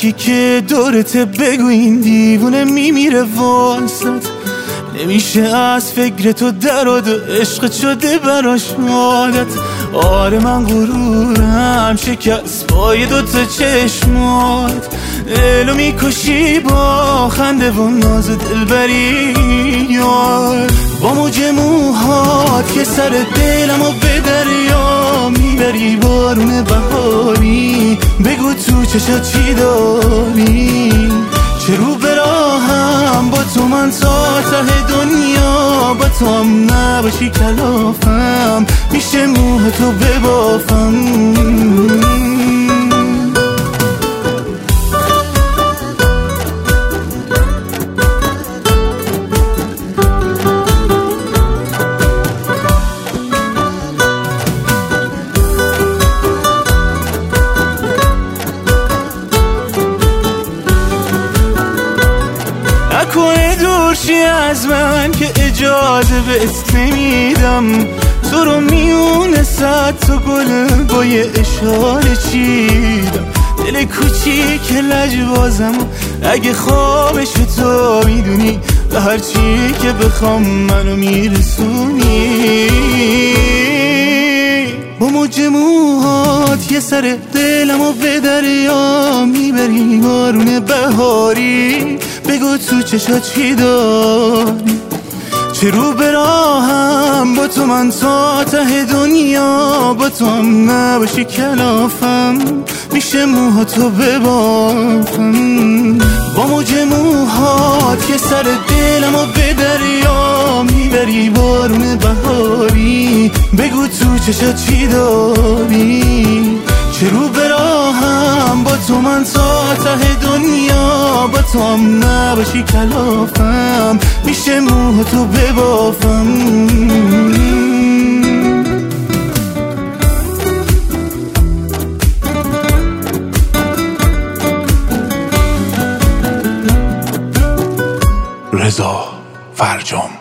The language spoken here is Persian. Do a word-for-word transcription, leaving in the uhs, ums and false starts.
کی که دورته بگو این دیوونه میمیره واسط، نمیشه از فکر تو در و دو عشق شده براش عادت. آره من غرورم شکست پای دوتا چشمات، دلو میکشی با خنده و ناز دلبری یار. با موج موهات که سر دلمو به دریا میبری، بارون بهاری بگو تو چشات چی داری. چه رو براهم با تو من تا ته دنیا، با تو هم نباشی کلافم میشه موه تو ببافم. نکنه دورشی از من که اجازه بهت نمیدم، تو رو میونه صد تا گل با یه اشاره چیدم. دل کوچیک لجبازم اگه خوابش تو میدونی، به هر چی که بخوام منو میرسونی. با موج موهات یه سر دلمو به دریا میبری، بارون بهاری بگو تو چشات چی داری. چه رو براهم با تو من تا ته دنیا، با تو هم نباشی کلافم میشه موها تو ببافم. با موج موهات که سر دلمو به دریا میبری، بارون بهاری بگو تو چشات چی داری. چه رو براهم با تو من تا ته دنیا، با تو هم نباشی کلافم میشه موه تو ببافم. رضا فرجام.